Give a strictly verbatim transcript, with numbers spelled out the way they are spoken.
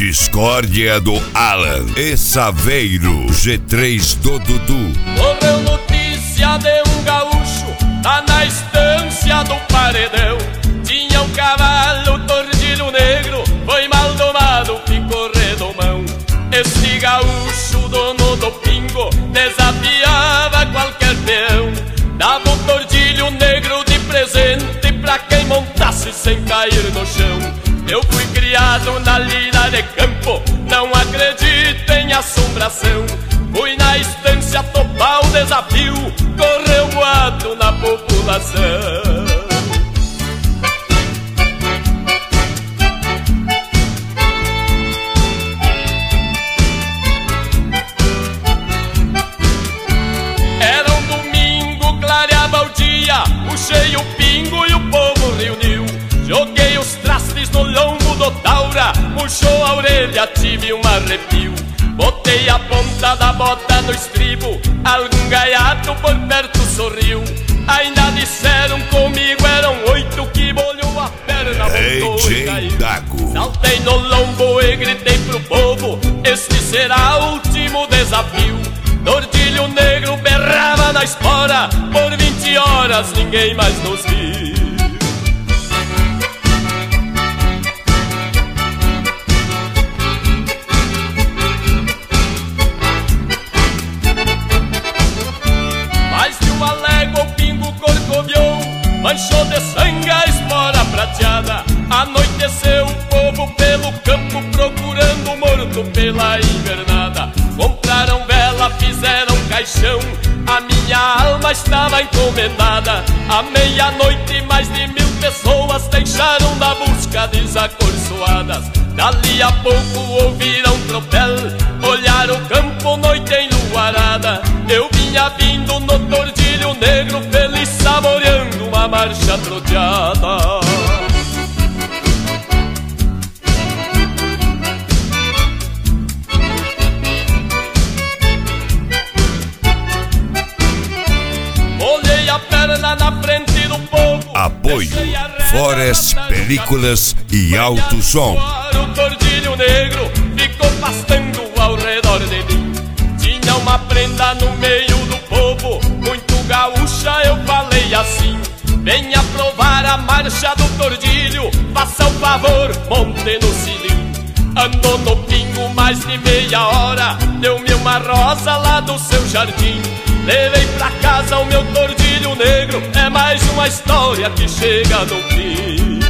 discórdia do Alan e Saveiro, G três do Dudu. Correu notícia de um gaúcho lá na estância do Paredão. Tinha um cavalo tordilho negro, foi mal domado, ficou redomão. Este gaúcho, dono do pingo, desafiava qualquer peão. Dava um tordilho negro de presente pra quem montasse sem cair no chão. Eu fui criado na lida de campo, não acredito em assombração. Fui na estância topar o desafio, correu boato na população. Era um domingo, clareava o dia, puxei o pingo e o povo reuniu. Joguei os trastes no lombo do taura, puxou a orelha, tive um arrepio. Botei a ponta da bota no estribo, algum gaiato por perto sorriu. Ainda disseram comigo, eram oito que bolhou a perna, voltou e caiu. Saltei no lombo e gritei pro povo, este será o último desafio. Tordilho negro berrava na espora, por vinte horas ninguém mais nos viu. Manchou de sangue a espora prateada. Anoiteceu o povo pelo campo, procurando o morto pela invernada. Compraram vela, fizeram caixão, a minha alma estava encomendada. À meia-noite mais de mil pessoas deixaram na busca desacorçoadas. Dali a pouco ouviram tropel, olharam o campo, noite enluarada. Eu vinha vindo no tordilho negro, feliz saboreando uma marcha troteada. Olhei a perna na frente do povo. Apoio Forest Películas e Alto Som. O tordilho negro ficou pastando ao redor de mim. Tinha uma prenda no meio do povo, muito gaúcha, eu falei assim: venha provar a marcha do tordilho, faça o favor, monte no cilim. Andou no pingo mais de meia hora, deu-me uma rosa lá do seu jardim. Levei pra casa o meu tordilho negro, é mais uma história que chega no fim.